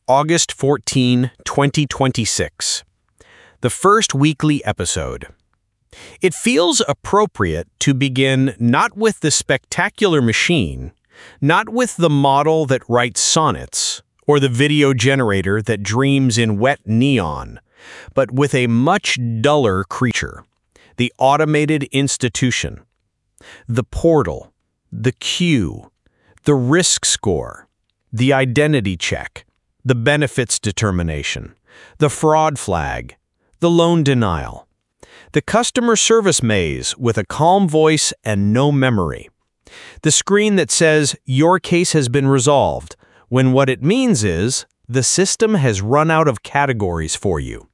August 14, 2026. The first weekly episode. It feels appropriate to begin not with the spectacular machine, not with the model that writes sonnets, or the video generator that dreams in wet neon, but with a much duller creature, the automated institution, the portal, the queue, the risk score, the identity check, the benefits determination, the fraud flag, the loan denial, the customer service maze with a calm voice and no memory, the screen that says your case has been resolved, when what it means is the system has run out of categories for you.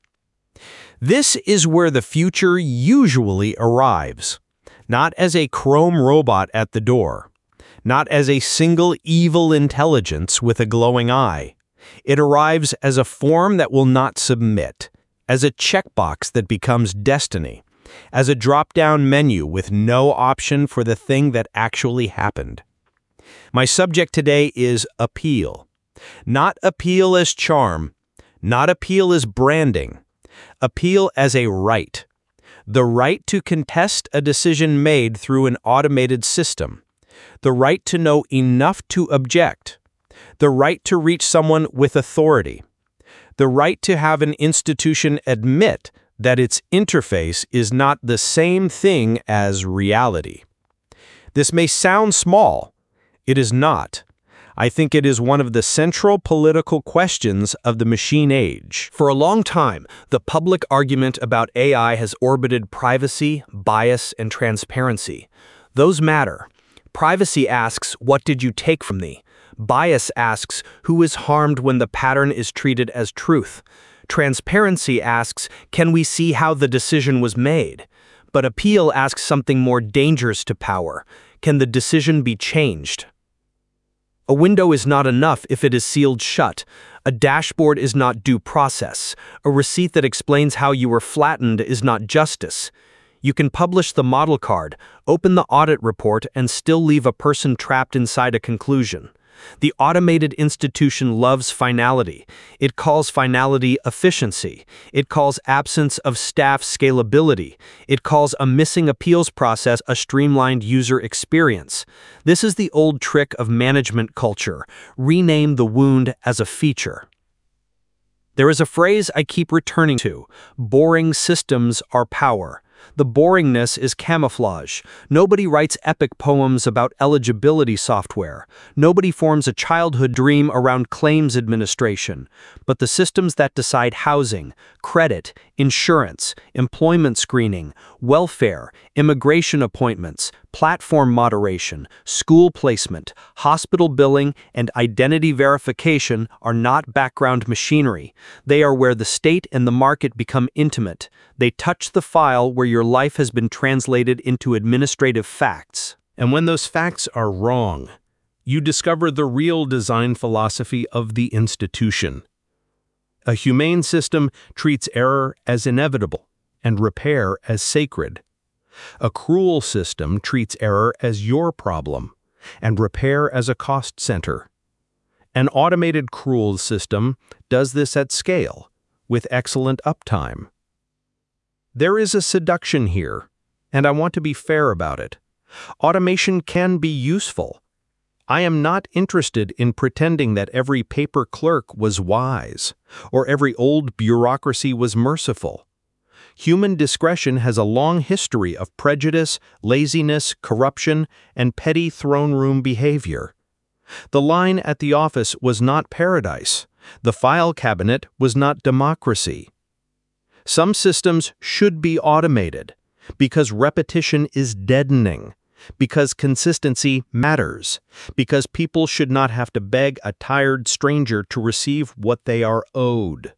This is where the future usually arrives, not as a Chrome robot at the door, not as a single evil intelligence with a glowing eye. It arrives as a form that will not submit, as a checkbox that becomes destiny, as a drop-down menu with no option for the thing that actually happened. My subject today is appeal. Not appeal as charm, not appeal as branding, appeal as a right. The right to contest a decision made through an automated system, the right to know enough to object, the right to reach someone with authority, the right to have an institution admit that its interface is not the same thing as reality. This may sound small. It is not. I think it is one of the central political questions of the machine age. For a long time, the public argument about AI has orbited privacy, bias, and transparency. Those matter. Privacy asks, what did you take from me? Bias asks, who is harmed when the pattern is treated as truth? Transparency asks, can we see how the decision was made? But appeal asks something more dangerous to power. Can the decision be changed? A window is not enough if it is sealed shut. A dashboard is not due process. A receipt that explains how you were flattened is not justice. You can publish the model card, open the audit report, and still leave a person trapped inside a conclusion. The automated institution loves finality. It calls finality efficiency. It calls absence of staff scalability. It calls a missing appeals process a streamlined user experience. This is the old trick of management culture. Rename the wound as a feature. There is a phrase I keep returning to: boring systems are power. The boringness is camouflage. Nobody writes epic poems about eligibility software. Nobody forms a childhood dream around claims administration. But the systems that decide housing, credit, insurance, employment screening, welfare, immigration appointments, platform moderation, school placement, hospital billing, and identity verification are not background machinery. They are where the state and the market become intimate. They touch the file where your life has been translated into administrative facts. And when those facts are wrong, you discover the real design philosophy of the institution. A humane system treats error as inevitable and repair as sacred. A cruel system treats error as your problem and repair as a cost center. An automated cruel system does this at scale, with excellent uptime. There is a seduction here, and I want to be fair about it. Automation can be useful. I am not interested in pretending that every paper clerk was wise, or every old bureaucracy was merciful. Human discretion has a long history of prejudice, laziness, corruption, and petty throne room behavior. The line at the office was not paradise. The file cabinet was not democracy. Some systems should be automated because repetition is deadening, because consistency matters, because people should not have to beg a tired stranger to receive what they are owed.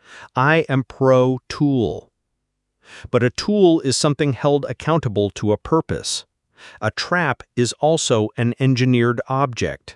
I am pro-tool. But a tool is something held accountable to a purpose. A trap is also an engineered object.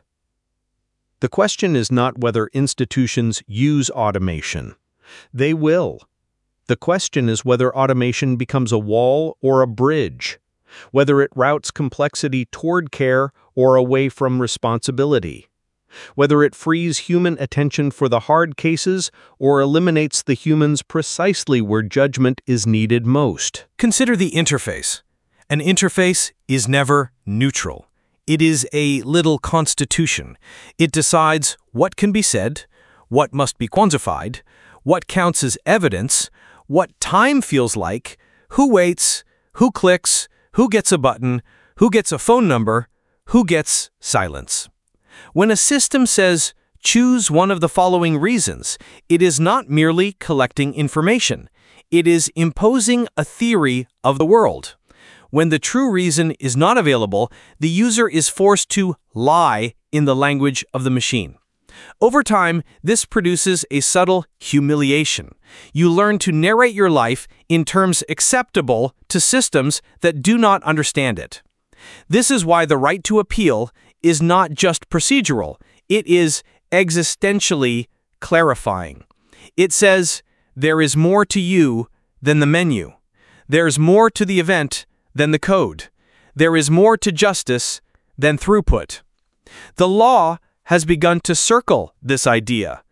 The question is not whether institutions use automation. They will. The question is whether automation becomes a wall or a bridge, whether it routes complexity toward care or away from responsibility, whether it frees human attention for the hard cases or eliminates the humans precisely where judgment is needed most. Consider the interface. An interface is never neutral. It is a little constitution. It decides what can be said, what must be quantified, what counts as evidence, what time feels like, who waits, who clicks, who gets a button, who gets a phone number, who gets silence. When a system says, choose one of the following reasons, it is not merely collecting information. It is imposing a theory of the world. When the true reason is not available, the user is forced to lie in the language of the machine. Over time, this produces a subtle humiliation. You learn to narrate your life in terms acceptable to systems that do not understand it. This is why the right to appeal is not just procedural. It is existentially clarifying. It says, there is more to you than the menu. There's more to the event than the code. There is more to justice than throughput. The law has begun to circle this idea.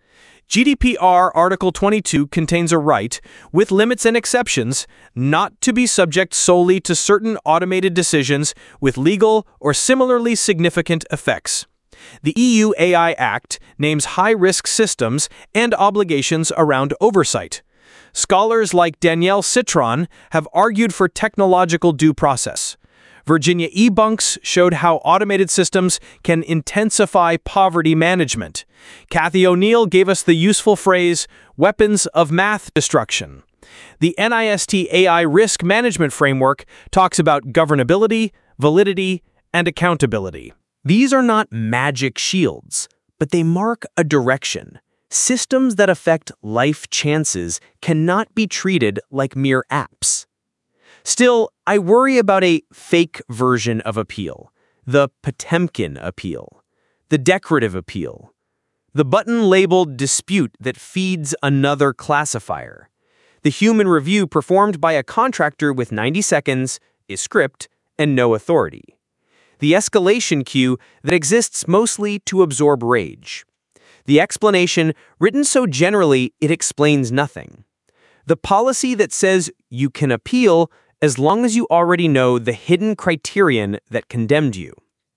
GDPR Article 22 contains a right, with limits and exceptions, not to be subject solely to certain automated decisions with legal or similarly significant effects. The EU AI Act names high-risk systems and obligations around oversight. Scholars like Danielle Citron have argued for technological due process. Virginia Ebunks showed how automated systems can intensify poverty management. Kathy O'Neill gave us the useful phrase, weapons of math destruction. The NIST AI Risk Management Framework talks about governability, validity, and accountability. These are not magic shields, but they mark a direction. Systems that affect life chances cannot be treated like mere apps. Still, I worry about a fake version of appeal, the Potemkin appeal, the decorative appeal, the button-labeled dispute that feeds another classifier, the human review performed by a contractor with 90 seconds, a script, and no authority, the escalation queue that exists mostly to absorb rage, the explanation written so generally it explains nothing, the policy that says you can appeal as long as you already know the hidden criterion that condemned you.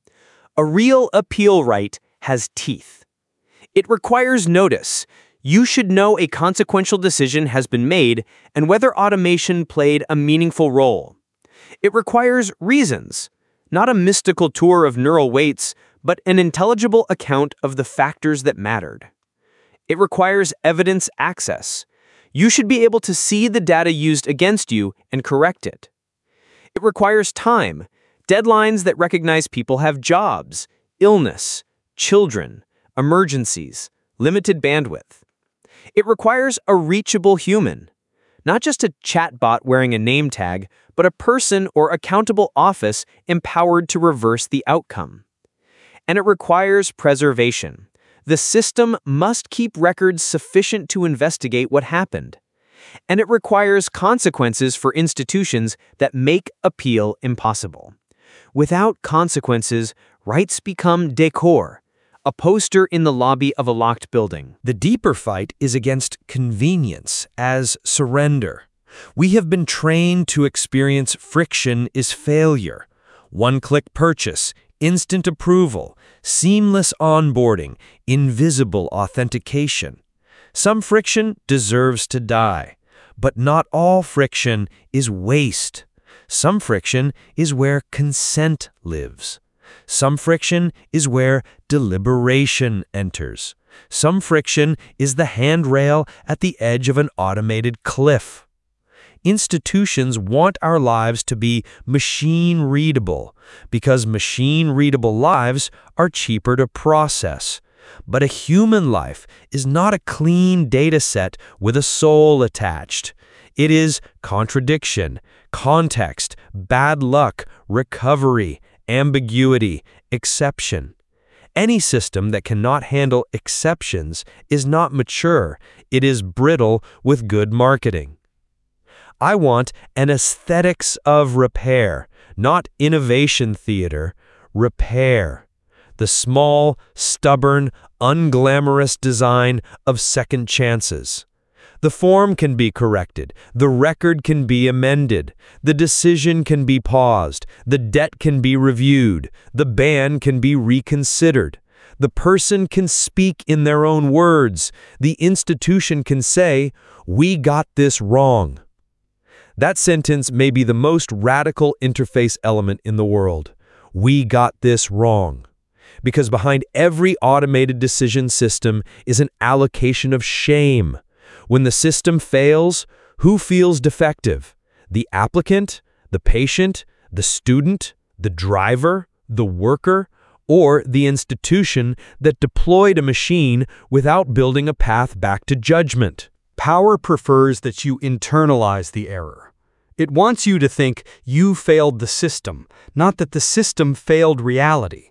A real appeal right has teeth. It requires notice. You should know a consequential decision has been made and whether automation played a meaningful role. It requires reasons, not a mystical tour of neural weights, but an intelligible account of the factors that mattered. It requires evidence access. You should be able to see the data used against you and correct it. It requires time, deadlines that recognize people have jobs, illness, children, emergencies, limited bandwidth. It requires a reachable human, not just a chatbot wearing a name tag, but a person or accountable office empowered to reverse the outcome. And it requires preservation. The system must keep records sufficient to investigate what happened. And it requires consequences for institutions that make appeal impossible. Without consequences, rights become decor, a poster in the lobby of a locked building. The deeper fight is against convenience as surrender. We have been trained to experience friction is failure. One-click purchase, instant approval, seamless onboarding, invisible authentication. Some friction deserves to die, but not all friction is waste. Some friction is where consent lives. Some friction is where deliberation enters. Some friction is the handrail at the edge of an automated cliff. Institutions want our lives to be machine-readable because machine-readable lives are cheaper to process. But a human life is not a clean data set with a soul attached. It is contradiction, context, bad luck, recovery, ambiguity, exception. Any system that cannot handle exceptions is not mature. It is brittle with good marketing. I want an aesthetics of repair, not innovation theater, repair. the small, stubborn, unglamorous design of second chances. The form can be corrected, the record can be amended, the decision can be paused, the debt can be reviewed, the ban can be reconsidered. The person can speak in their own words. The institution can say, "We got this wrong." That sentence may be the most radical interface element in the world. We got this wrong. Because behind every automated decision system is an allocation of shame. When the system fails, who feels defective? The applicant, the patient, the student, the driver, the worker, or the institution that deployed a machine without building a path back to judgment? Power prefers that you internalize the error. It wants you to think you failed the system, not that the system failed reality.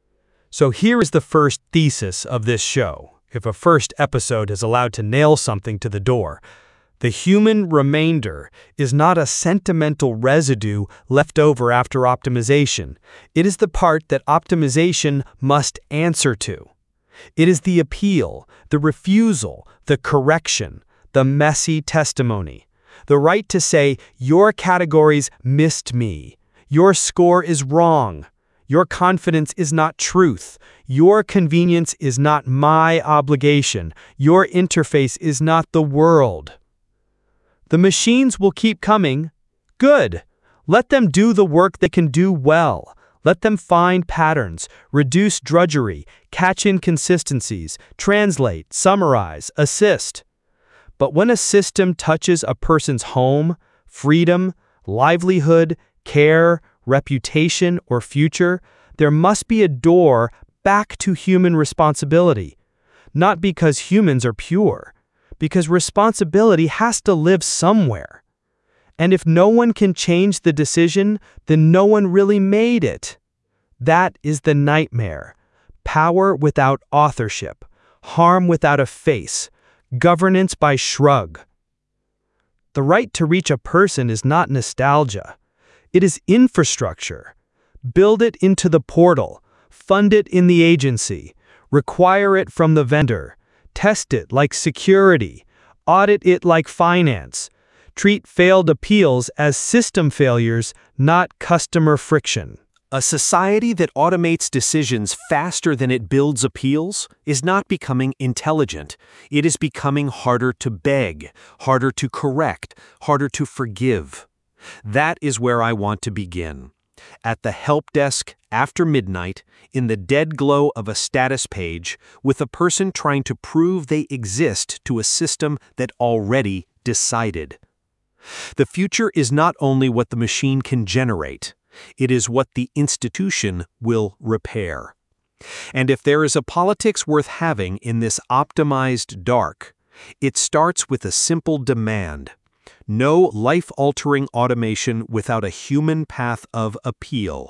So here is the first thesis of this show. If a first episode is allowed to nail something to the door, the human remainder is not a sentimental residue left over after optimization. It is the part that optimization must answer to. It is the appeal, the refusal, the correction, the messy testimony. The right to say, your categories missed me. Your score is wrong. Your confidence is not truth. Your convenience is not my obligation. Your interface is not the world. The machines will keep coming. Good. Let them do the work they can do well. Let them find patterns, reduce drudgery, catch inconsistencies, translate, summarize, assist. But when a system touches a person's home, freedom, livelihood, care, reputation, or future, there must be a door back to human responsibility. Not because humans are pure, because responsibility has to live somewhere. And if no one can change the decision, then no one really made it. That is the nightmare. Power without authorship, harm without a face, governance by shrug. The right to reach a person is not nostalgia. It is infrastructure. Build it into the portal, fund it in the agency, require it from the vendor, test it like security, audit it like finance. Treat failed appeals as system failures, not customer friction. A society that automates decisions faster than it builds appeals is not becoming intelligent. It is becoming harder to beg, harder to correct, harder to forgive. That is where I want to begin. At the help desk after midnight, in the dead glow of a status page, with a person trying to prove they exist to a system that already decided. The future is not only what the machine can generate, it is what the institution will repair. And if there is a politics worth having in this optimized dark, it starts with a simple demand. No life-altering automation without a human path of appeal.